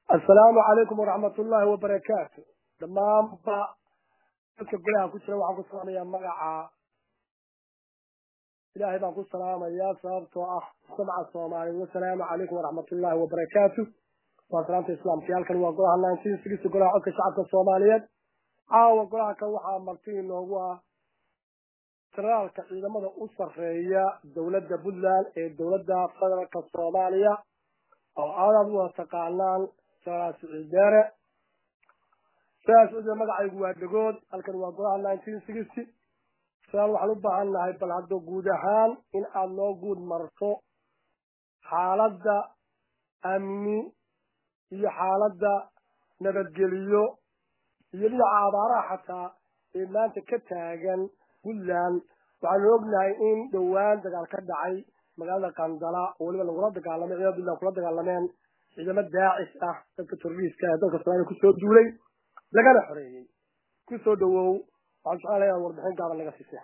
السلام عليكم ورحمة الله وبركاته. تمام با كلها كل شيء وعكم السلام يا مجا إلهي بان كل سلام يا صابت سمع الصومالي والسلام عليكم ورحمة الله وبركاته. وسلامة الإسلام في هالكن وقولها 1960 قولها عك شعب الصوماليات وقولها كوحة مرتين وهو ترى إذا ماذا أصر هي دولة بلدان الدولة فدرالك الصومالية أو عالم وتقالان سلاس الإدارة سلاس الإدارة مدعي قوات لقود هالكن وقولها 1960 سأل وحلوبة عنها هاي بلعدو قودهان إن أنو قود مرتو حالة أمني هي حالة نبتقليو يلي عبارة حتى إلا أنت كتاغن كلان وعن ربنا إن دوان دقال كدعي مقالة قندلاء ولما نقرأ دقال لما عياد الله قرأ دقال لمان إذا ما داعش تلك التربيس كهدوك السلام كسو دولي لقنا حريين كسو دوو وعن سؤال يا وردحين قال لك سيسيح.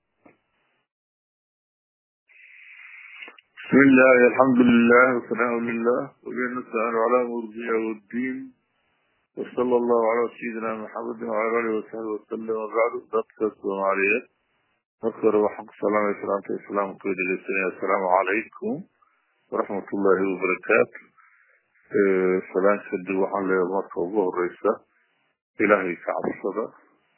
بسم الله الحمد لله والثناء لله وبه نستعين على امور الدنيا والدين وصلى الله على سيدنا محمد وعلى اله وصحبه وسلم وبعد ضبط الصومالية نذكر وحق السلام عليكم السلام قيد للسنة السلام عليكم ورحمة الله وبركاته. سلام شد وحن لمركة الله الرئيسة إلهي كعب الصدى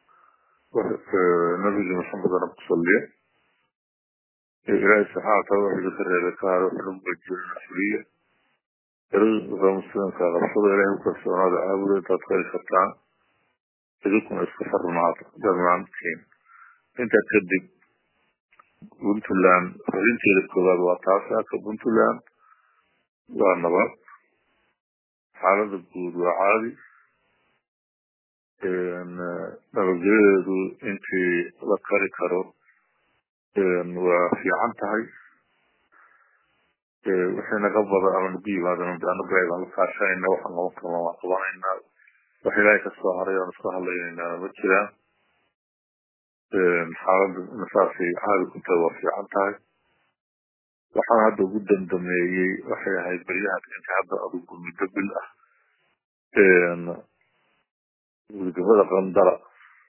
نبي محمد رب صليه إلهي سبحانه وتعالى ذكر الذكار وحلم الجل المسؤولية رزق مسلم كغفصد إلهي وكرسونا دعابه تدخل فتان تجيكم استفر معاطة جميعا كين انت تكدب بنت اللان فإنتي للكبار وطاسا كبنت اللان والنبات حالة الجود وعادي إن نبجيد انتي لكاري كارو وفي عنتهي وحين قبض أمن بيه هذا من بأنه بعيد عن الكاشا إنه وحن غلط الله وطبعا إنه وحلايك الصهرية ونصفها اللي إنه مجرى حالة نفاسي هذا كنت وفي عنتهي وحن هذا قدام دميي وحي هاي بريات انت هذا أضوك من دبل وقبل غندرة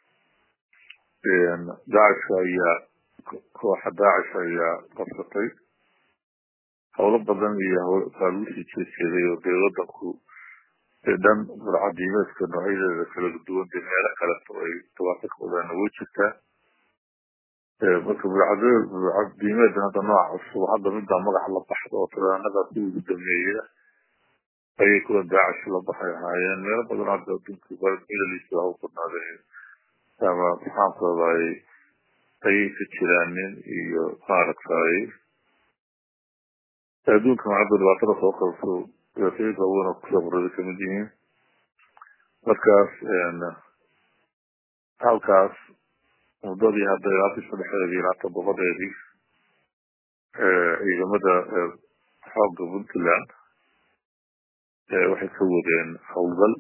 داعش هي كوحة داعش هي قصتي حول بدن هي فالوسي تشيري وديودكو دم العديمات كنوعية كلا قدوان دميالة كلا توافق وذان وجهتا مركب العديمات هذا نوع الصبح هذا من دام مقع لبحث وطلع نقا كل الدمية أي كل داعش لبحث هايان ميلا بدن عبد الدين كبارد إلى الإسلام وقلنا ذلك كما محافظة أي كتشيرانين إيو قارك فاي أدون كما عبد الباطرة وقلتو يفيد أولا كسبر ذلك مدين مركز هالكاس وضبي هذا يعطي صبح هذه العطب وغضي إذا مدى حاق بنت الآن waxay ka wadeen howlgal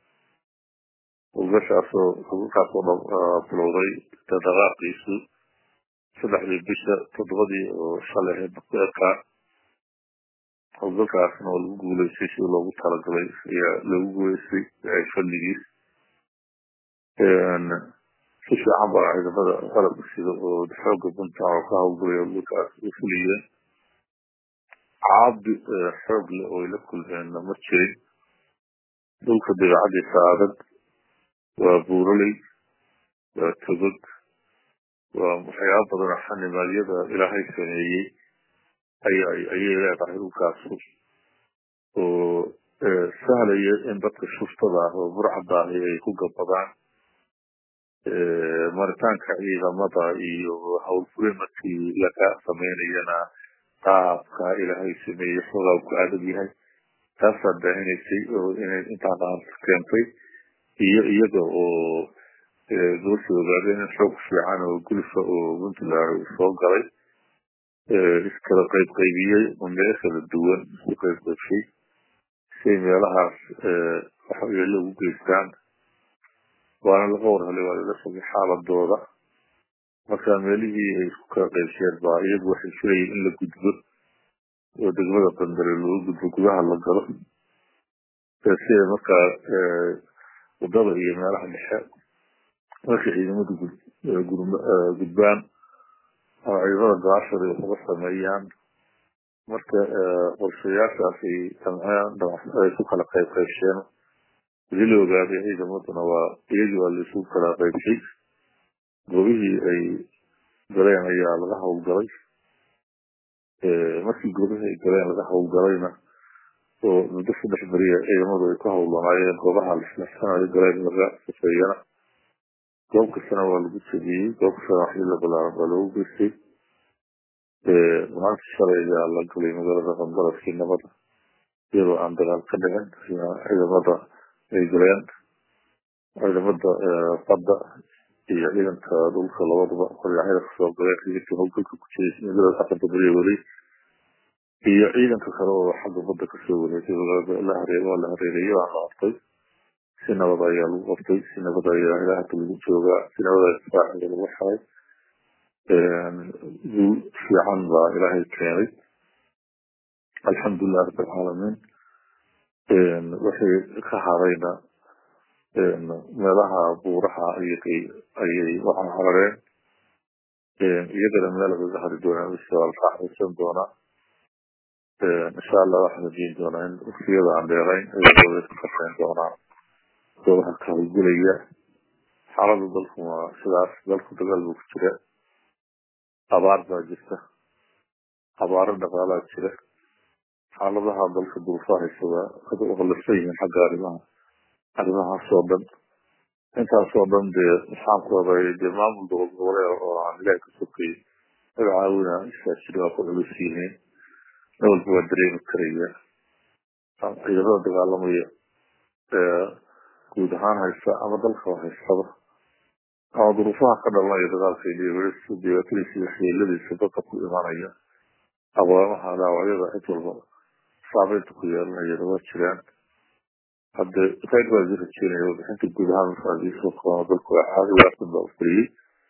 howlgashaasoo bilowday dhaqdhaqaaqiisu saddexdii bisha toddobadii oo shalay ahayd bakeerka howlgalkaasna oo lagu guuleystay sidii loogu talagalay ayaa lagu guuleystay fadligiis si fiican baa ciidamada qalabka sida oo xooga bunta oo ka howlgalay howlgalkaas u fuliyeen عاد حقل ويلا كل هنا مرشي دولك بيعدي سعادة وبورلي وتزد ومحياة بدنا حن مالية إلى هاي السنة أي لا تعرفوا كاسر وسهل إن بطل الشفطة وبرع ضاهي يكون قبضان مرتان كعيدة مضى وحول فريمتي لك ثمانية qaabka ilaahay sameeyay xogaa ku aadad yahay taasoo baahinaysa inay intaan keentay iyo iyaga oo doorka ogaadeen in xoog fiican oo gulfa oo Puntland soo galay iskala qaybiyay meelo kala duwan isku qaybqaybshay si meelahaas waxa ay lagu geystaan waana laga warhelay waa la soo xaaladooda marka meelihii ay isku kala qaybsheen baa iyagu waxay filayeen in la gudbo oo degmada qandare loo gudbo gudaha la galo sida markaa wadada iyo meelaha dhexe markay ciidamadu gudbaan oo ciidamada gaashada uga sameeyaan marka qorshayaashaasi ay ku kala qaybqaybsheen weli la ogaaday ciidamaduna waa iyagii waa laisu kala qaybshay goobihii ay galeen ayaa laga howlgalay markii goobihii ay galeen laga howlgalayna oo muddo 3 beriya ciidamadu ay ka howlanaayeen goobaha lislasanayo galeen laga safeeyana goob kastana waa lagu tegiyey goob kastana waxii la balaaran baa loogu geystay maanta shalay ayaa la galay magaalada qandaraskii nabada iyadoo aan dagaal ka dhicin ciidamada ay galeen ciidamada badda iyo ciidanka dhulka labaduba qoryaxyada kasoo galeen ciidankii howlgalka ku jiray magaalada aqalka beriya waday iyo ciidanka kale oo xagga badda kasoo wareegay la hareereeyey waa la qabtay si nabad ayaa lagu qabtay si nabad ayaa ilaahaka lagu joogaa si nabad ayaa difaaciga lagu xaray guul fiican baa ilaahay keenay alxamdulilah rabbilcaalamiin wixii ka harayna meelaha buuraha ayay waxaa harareen iyagana meel laga hari doonaa waa la raaxaysan doonaa insha allah waxaan rajeyn doonaa in waqtiyada aan dheerayn ayagooda ka shaqeyn doonaa goobaha ka howlgelaya xaalada dalku waa sidaas dalku dagaal buu ku jira abaar baa jirta abaaro dhaqaalaa jira xaaladaha dalka duruufahaysa waa qalafsan yihiin xagga arrimahaasoo dhan intaasoo dhan dee maxaan ku haday dee maamul goboleed oo aan ilaah ka sokay magacaawina isaajiri waa ku culus yihiin nabadba waa dareemi karaya ciidamada dagaalamaya guud ahaan haysta ama dalka haystaba ama duruufaha ka dhalanaya dagaalka dhibaatadiisa waxyeeladiisa dadka ku imanaya abaamaha dhaawacyada cid walba saameynta ku yeelanaya waa jiraan hadde qayb baa idin rajeynaya warbixinta guud ahaan markaa idin soo qabano dalku waa caadi waasan baa u fariyey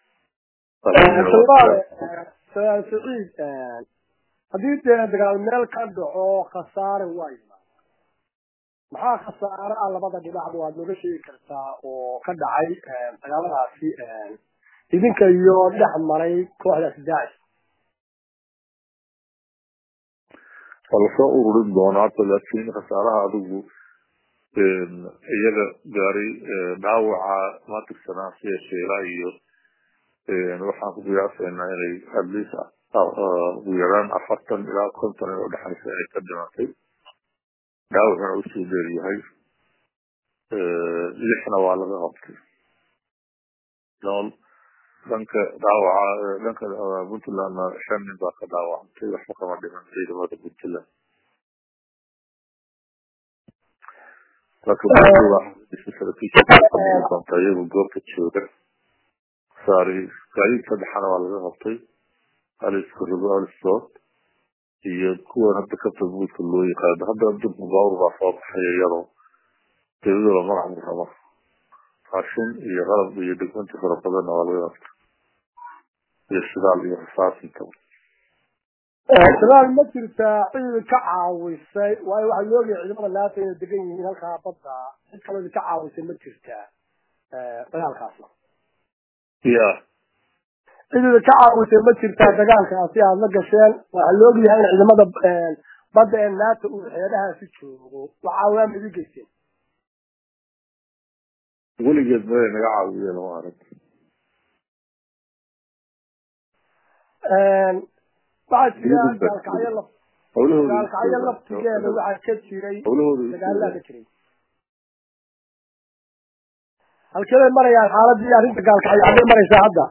saciid haddii dee dagaal meel ka dhaco khasaare waa yimaada maxaa khasaare ah labada dhinacba waad nooga sheegi kartaa oo ka dhacay dagaaladaasi idinka iyo dhex maray kooxdaasi daacish waa lasoo ururin doonaa laakiin khasaaraha adigu iyaga gaaray dhaawaca matirsanaa sida sheelaa iyo waxaan ku qiyaasaynaa inay adliis ugu yaraan 40 ilaa 50 oo dhexaysa inay ka dhimatay dhaawacuna usoo dheeryahay 6na waa laga qabtay nool dhanka dhaawaca dhanka puntlandna 5 nin baa ka dhaawacantay waxba kama dhiman ciidamada puntland laakiin iyagu goobta jooga saari gaadiid 3 waa laga qabtay aliskood iyo kuwan hadda ka tabuudka loo yaqaano hadda dib baawr baa soo baxay iyadoo dawladda magac raba raashin iyo qalab iyo dokumenti fara badan waa laga qabtay iyo shidaal iyo rasaas shidaal ma jirtaa cid ka caawisay waayo waxaa loo ogyahay ciidamada naata inay degan yihiin halkaa badda cid kaloo ka caawisay ma jirtaa dagaalkaasna ya cidida ka caawisay ma jirtaa dagaalkaasi aad la gasheen waxaa loo ogyahay in ciidamada badda ee naata uu xeedahaasi joogo waxaa waa midi geyseen weligeed meel naga caawiyeen oo arag waxaa jira gaalkacyo laftigeeda waxaa ka jiray dagaalaa ka jiray halkeeday marayaan xaaladii arrinta gaalkacyo hadday maraysaa hadda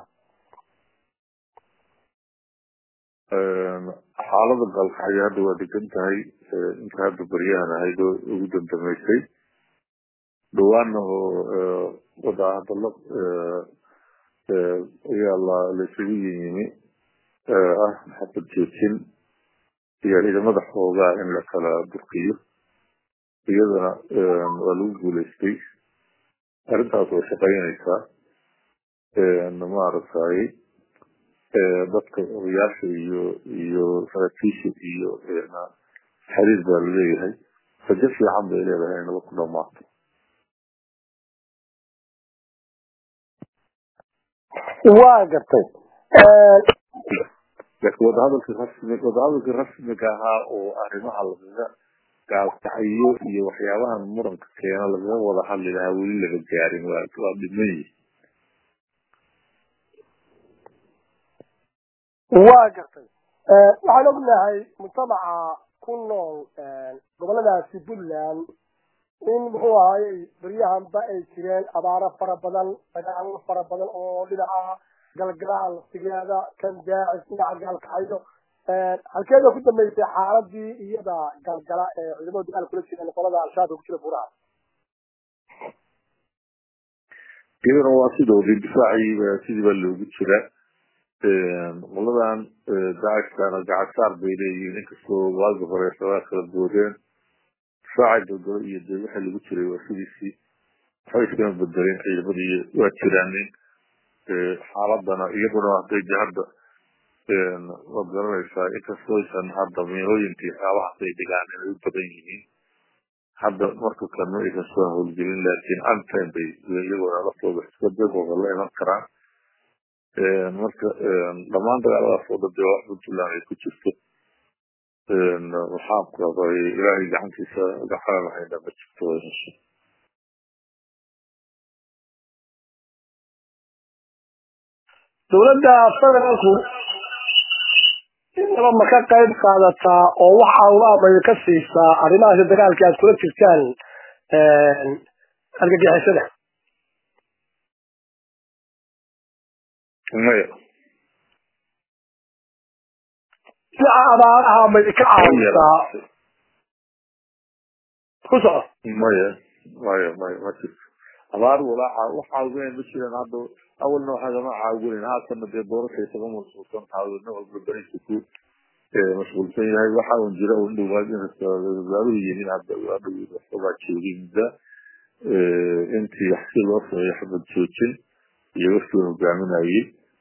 xaalada gaalkacyo hadda waa degan tahay inta hadda baryahan ahayd oo ugu damdamaysay dhawaana oo wadahadalo ayaa laisugu yimi maxabad joojin iyo ciidamada xoogaa in la kala durkiyo iyadana waa lagu guulaystay arrintaas way shaqaynaysaa maaragtay dadka odayaasha iyo saraakiisha iyo xiriir baa laleeyahay فجفي عم إلى بهين وكنا معه واقرتي لكن وضعه الرسمي كها وأرمها الله قال تحيو وحياها المرن كيانا لغا وضع حل لها ولي لغا جارين وابدمي واقرتي waxaan ognahay mujtamaca ku nool goboladaasi puntland in muxuu ahaayey baryahanba ay jireen abaaro fara badan dagaalo fara badan oo dhinaca galgalaal sigaada kan daacis dhinaca gaalkacyo halkeeda ku dambeysay xaaladii iyada galgala ee ciidamada dagaal kula jireen qolada al-shabaab ku jira furaha كيف نواصل ودي دفاعي سيدي بلوغ جرا قلدان داعش كان قاعد صار بيلي نكسو واقف رئيسوا آخر الدورين فاعد يدي وحي اللي بجري وسيدي حيث كانوا بالدارين حي بدي واتشرانين حالدنا يبنوا هدي جهد وقال رئيسا إكسو يسان هذا ميهوين في حالة سيدي قانين يبدين هذا مركز كانوا إكسو هو الجلين لكن أنتين بي يقول على طول بحسكبه والله ينكران marka dhamaan dagaalada soo dhaday wax Puntland ay ku jirto waxaa qabay ilaahay gacantiisa gaxaa waxay daba jirto dowladda federaalku inaba ma ka qayb qaadataa oo waxa uu amay ka siisaa arrimaha dagaalka aad kula jirtaan argagixisada maya abaaraha may ka caawisaa ku soco maya ma jirto abaar waxaa weyn ma jiraan hadda awalna waxaa ma caawinin haatan dee doorasha isaga masuulsan taawilna walba bariiska ku mashquulsan yahay waxa uu jira oo dhawaad in rasaaluhu yihiin hadda waa dhawaad waxba joogin intii xil loo sameeyay xabad joojin iyo wafdi hogaaminayay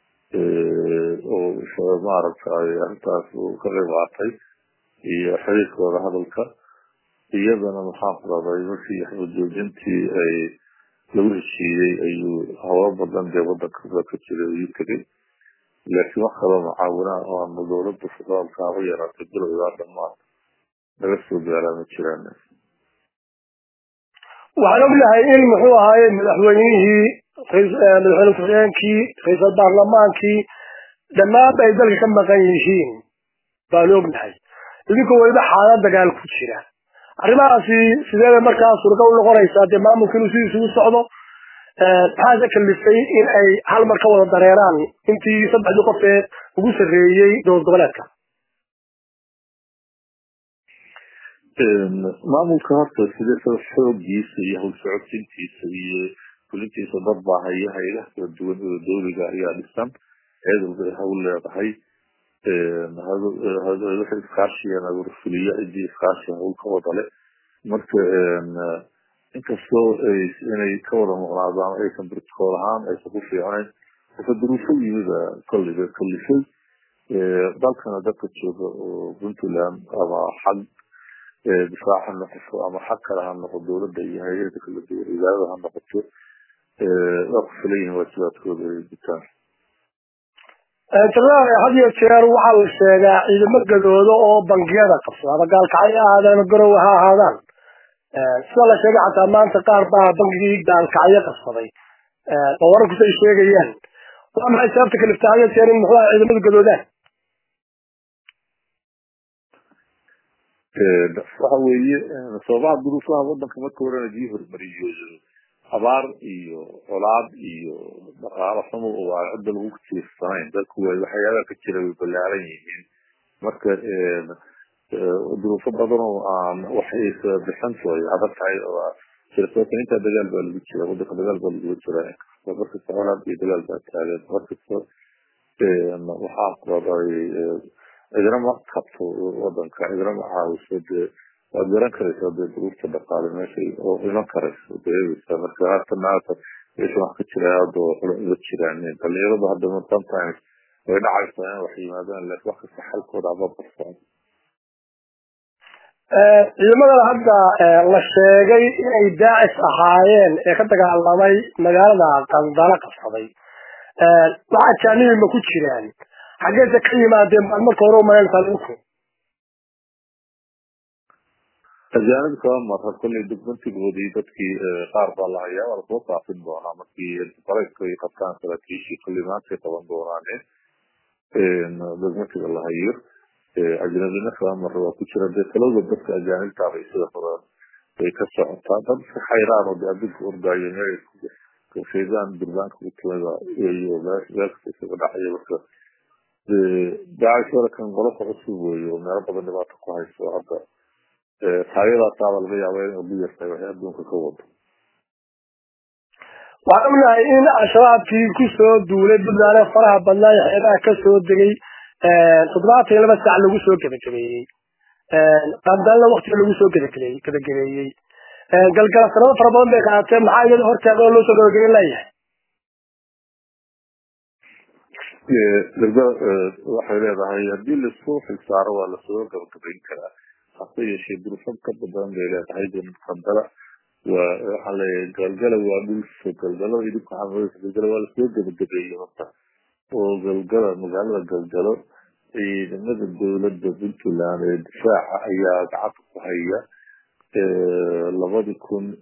oo maaragtay arrintaas uu ka qayb qaatay iyo xiriirkooda hadalka iyadana maxaa qaaday markii xabad joojintii ay lagu heshiiyey ayuu hawa badan dee wadanka ka jiray ayuu tegay laakiin wax kaloo mucaawinaa oo aan dowladda federaalka haba yaraatay bilowgaa dhammaan laga soo gaaraa ma jiraan waxaan ognahay in muxuu ahaaye madaxweynihii madaxweyne ku-xigeenkii ra-iisul baarlamaankii dhammaan ay dalka ka maqan yihiin baan ognahay idinkoo weliba xaalad dagaal ku jira arrimahaasi sideeda markaa suuragal u noqonaysaa dee maamulka inuu sidii isugu socdo maxaa ka kalifay in ay hal mar ka wada dareeraan intii saddexdii qof ee ugu sarreeyey dowlad goboleedka maamulka horta sidee xoogiisa iyo hawl socodsiintiisa iyo fulintiisa dad baa haya hay'adaha kala duwan oo dowliga ayaa dhisan eedalba hawl leedahay waxay iskaashiyeen abuurfuliya cidii iskaashi hawl ka wada leh marka inkastoo inay ka wada muuqnaadaan aysan protocol ahaan aysan ku fiicnayn wuxuu duruufo yimida kolliga kalifay dalkana dadka jooga oo Puntland ama xag difaaca noqoto ama xag kale ha noqoto dowladda iyo hay'adaha kala duwan idaarada ha noqoto waqtileeyeen waajibaadkooda ay gutaan تمام هذه الشيء وحال الشيء إذا ما قدروا أو بنجيرة قصة هذا قال كعيا هذا نقروا هذا سؤال الشيء حتى ما أنت قاربها بنجي قال كعيا قصة ذي طورك في الشيء جيان وما حسبتك الافتعال الشيء إنه هو إذا ما قدروا ده وحوي صواب ظروفها وضع كما كورنا جيهر مريجوز abaar iyo colaad iyo dhaqaale xumo oo ay cid lagu tiirsanay dadku waxyaalaha ka jira way balaaran yihiin marka duruufo badan oo aan waxay bixin soo adag tahay oo shirkadda inta dagaal baa lagu jira waddanka dagaal baa lagu jira marka colaad iyo dagaal baa taagan marka waxaa qaaday idina ma qabto waddanka idina ma caawiso وأقدر أنكر هذا الظروف تبقى ماشي وإذا أنكر ده مركات الناس إيش ما حكيت له هذا وذكر يعني اللي يرضى هذا من sometimes وإذا عرفت أنا وحي ماذا لك وقت حل كود عباد الصعب ciidamada hadda la sheegay inay daacish ahaayeen ee ka dagaalamay magaalada qandala qabsaday waxa jaanibi ma ku jiraan xageesa ka yimaadeen marka hore ma yeeltaan أجانب كمان مرة كل دكتور جودي تبكي قارب الله يا والبوطة في الدورة مكي الطريق كي قطان ثلاثيشي كل ما تطبعن دورانه دكتور الله يير أجنبنا كمان مرة وكشرة دكتور وبدك أجانب تعرف إذا فرا كسر طابم في حيران وبيعبد أربعين كفيزان بالبنك وكذا يولاش ذاك في بداية بس داعش ولا كان غلط رسوله يوم رب النبات كويس وهذا تغيير صار البيع وين أبيض سوى بدون كوب. وعملنا إن أشراب في كسر دولة بدنا فرح بدنا إذا كسر دقي صدمات هي بس على الوسوق كذا كذي قدرنا وقت الوسوق كذا كذي كذا كذي قال سنة فربان بكاتب معايا الهرت هذا الوسوق كذا ليه. لذا واحد هذا هي دي الصوف الصار ولا الصوف كذا كذا. حقيقة شيء دروسهم كبدان ليلة هيدا مقدرة وحلا قلقلة وعمل في قلقلة يدك عمل في قلقلة ولا سوق بالدبي مثلا وقلقلة مقالة قلقلة لما الدولة دبنت لان الدفاع هي عطف هي لابد يكون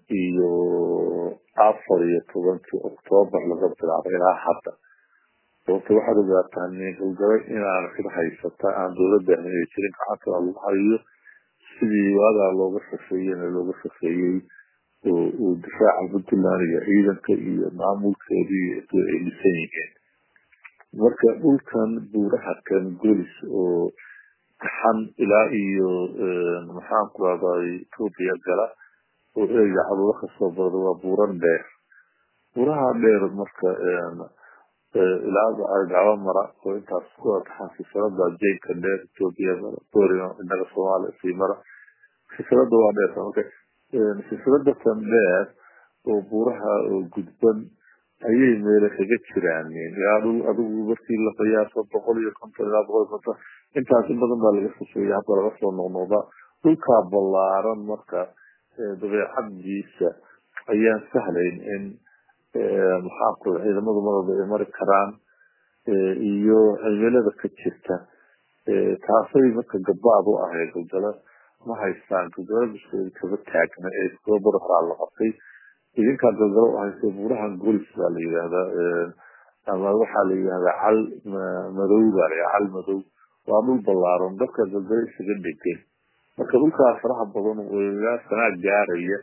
عفر يطبن في أكتوبر لغاية العراق حتى وفي واحد قال تاني قلقلة إن أنا كده حيثتا عن دولة دهنية يشرين عطر الله sidii waadaa looga shaqeeyay oo difaaca Puntland iyo ciidanka iyo maamulkeedii ay lisan yihiin marka dhulkan buuraha kan golis oo taxan ilaa iyo maxaan ku raadayay Ethiopia gala oo ay yacdo ka soo bardo waa buuran dheer buraha dheer marka ilaa argaba mara oo intaas ku taxasusada jeelka dheer Ethiopia Korea inaga Soomaaliya si mara silsilada waa dheer marka silsilada tan dheer oo buuraha oo gudban ayay meel kaga jiraan adigu markii la qiyaaso 150 ilaa 150 intaas badan baa laga soo yaabaa laga soo noqnoqda dhulka ballaaran marka dabeecadiisa ayaan sahlayn in maxaa ku ciidamadu marada mari karaan iyo cimilada ka jirta taasay marka gabaad u ahayd gudala ma haystaan gudala bisoo kaba taagna ee soo baraha la qabtay idinka gudala hayso buraha golis baa la yiraahdaa ama waxa la yiraahdaa cal madow cal madow waa dhul ballaaran dadka gudala isaga dhigay marka dhulka faraha badan oo sanaa gaaraya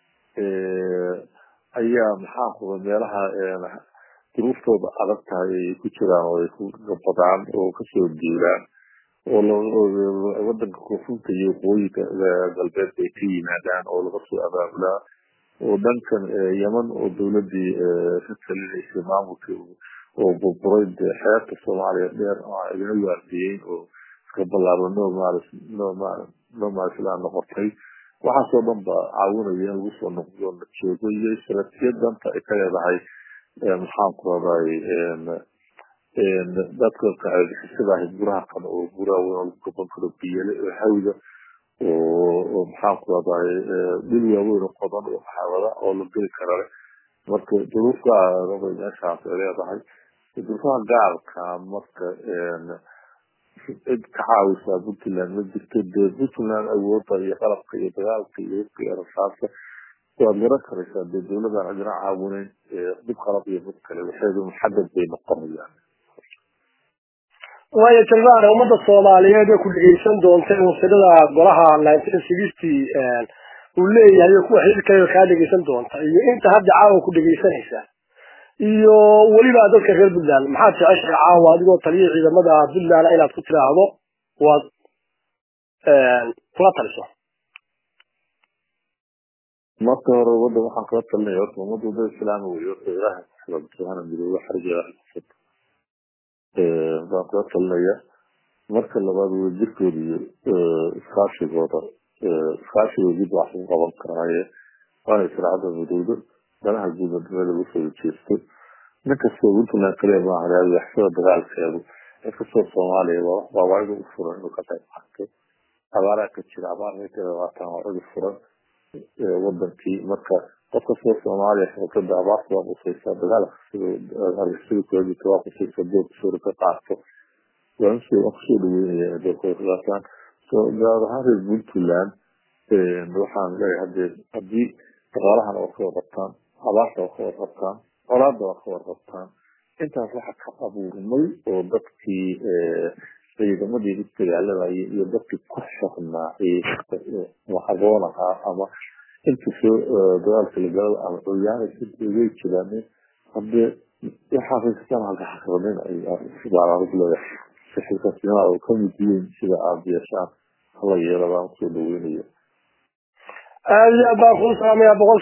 ayaa maxaa ku meelaha duruuftooda adag tahay ku jiraan oo ay ku gabadaan oo ka soo diiraan oo wadanka koonfurta iyo waqooyiga galbeed ay ka yimaadaan oo laga soo abaabulaa oo dhankan Yemen oo dawladii ka talinaysay maamulka oo burburay xeerta Soomaaliya dheer oo ay waardiyeen oo iska ballaaran normal islaan noqotay waxaa soo dhan ba caawinaya lagu soo noqdo joogo iyo istaraatiijiyad ay ka leedahay maxaan ku raadayay dadka sida buraha kan oo buraha weyn oo ka koro biyele hawda oo maxaan ku raadayay dil waaweyn oo qodan oo xawada oo la geli karo marka duruufka meeshaas ay leedahay duruufaha gaarka marka كعاوسة Puntland ما jirto Puntland awoodda iyo qalabka iyo dagaalka iyo rasaasta waa mira karaysa dawladda aan caawinayn dib qalab iyo mid kale waxay muxaddad bay noqonayaan waayo jalbaar ummadda Soomaaliyeed ee ku dhigeysan doonta wasirada golaha 1960 uu leeyahay ku xilka ka dhigeysan doonta iyo inta hadda caawa ku dhigeysanaysa iyo waliba dadka reer Puntland maxaa jeceshay caawa adigoo taliye ciidamada Puntland inaad ku tiraahdo waa kula taliso marka hore wada waxaan ka talinayaa horta ummadda islaamka iyo ilaahay subhanahu wa ta'ala baan ka talinayaa marka labaad wajirkooda iyo iskaashigooda wax u qaban karaaye waana israacada muddo danaha guud ee lagu soo jeesto ninka soo Puntland kale ma aha yaxsada dagaalkeedu inkastoo Soomaaliya waa waayo u furan oo ka qayb qaatay abaara ka jira abaarta waatan oo ugu furan wadankii marka qofka soo Soomaaliya xogta abaarta waa qosaysa dagaalka sida kooxda waa qosaysa dad soo ka qaato waan soo dhaweeyay dadka soo gaaraha Puntland waxaan leeyahay hadii dagaalahan oo soo qabtaan abaarta oo soo qabtaan colaadda oo soo qabtaan intaas waxa ka abuurmay oo dadkii ciidamadii dagaalayay iyo dadkii ku shaqnaa waxagoona ama inta soo dagaalka la galo ama ciyaarada sidii jiraan hadii waxa fiican halka xaqoonin ay isbaaraa leeyahay shaqada oo kamidiyeen sida aabiyasha la yeelada soo dhaweynaya aad baa ku saamaya boqol